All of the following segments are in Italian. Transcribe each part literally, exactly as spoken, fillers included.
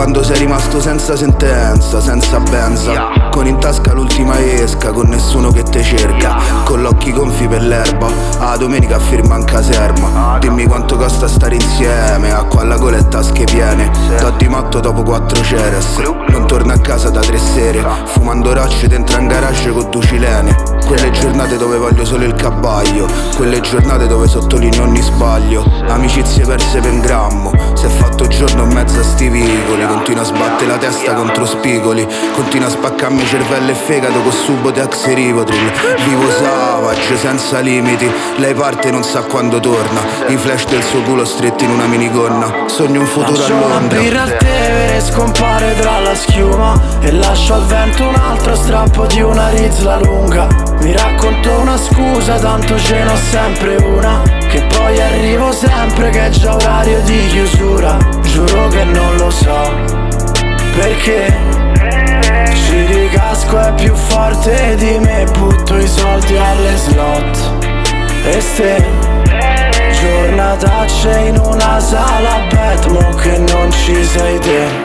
quando sei rimasto senza sentenza, senza benza, con in tasca l'ultima esca, con nessuno che te cerca, con l'occhi gonfi per l'erba, a domenica firma in caserma. Dimmi quanto costa stare insieme, acqua alla gola e tasche piene. Do di matto dopo quattro ceres, non torno a casa da tre sere, fumando rocce dentro un garage con due cilene. Quelle giornate dove voglio solo il cabbaglio, quelle giornate dove sottolineo ogni sbaglio. Amicizie perse per un grammo, si è fatto giorno in mezzo a sti vicoli. Continua a sbattere la testa contro spigoli, continua a spaccarmi cervello e fegato con Subotex e Rivotril. Vivo savage, senza limiti, lei parte e non sa quando torna, i flash del suo culo stretti in una minigonna. Sogno un futuro a Londra. Birra al Tevere scompare tra la schiuma e lascio al vento un altro strappo di una rizla lunga. Mi racconto una scusa, tanto ce n'ho sempre una, che poi arrivo sempre che è già orario di chiusura. Giuro che non lo so perché ci ricasco, è più forte di me, butto i soldi alle slot. E ste giornatacce in una sala Batmo che non ci sei te.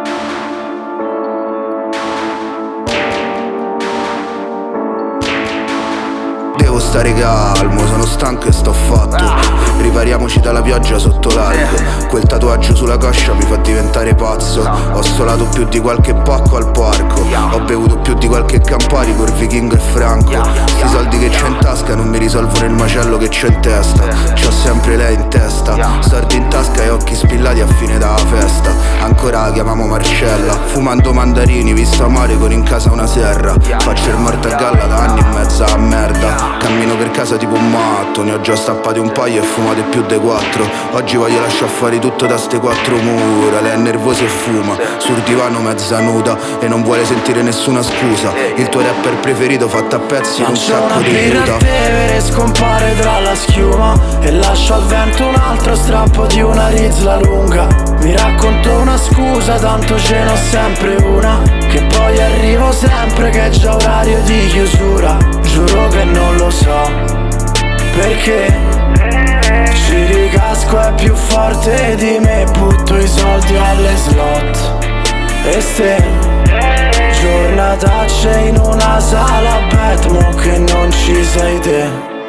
Devo stare calmo, sono stanco e sto fatto. Ripariamoci dalla pioggia sotto l'arco. Quel tatuaggio sulla coscia mi fa diventare pazzo. Ho solato più di qualche pacco al parco, ho bevuto più di qualche Campari col Vichingo e Franco. Sti soldi che c'ho in tasca non mi risolvono il macello che c'ho in testa. C'ho sempre lei in testa, sordi in tasca e occhi spillati a fine della festa. Ancora la chiamiamo Marcella, fumando mandarini, visto amare con in casa una serra. Faccio il morto a galla da anni e mezza a merda. Cammino per casa tipo un matto, ne ho già stappati un paio e fumate più dei quattro. Oggi voglio lasciare fuori tutto da ste quattro mura. Lei è nervosa e fuma, sul divano mezza nuda e non vuole sentire nessuna scusa. Il tuo rapper preferito fatto a pezzi in un sacco di birra muta. al Tevere scompare tra la schiuma e lascio al vento un altro strappo di una rizla lunga. Mi racconto una scusa, tanto ce n'ho sempre una, che poi arrivo sempre che è già orario di chiusura. Giuro che non lo so perché ci ricasco, è più forte di me, butto i soldi alle slot. E ste giornatacce in una sala Batmo che non ci sei te.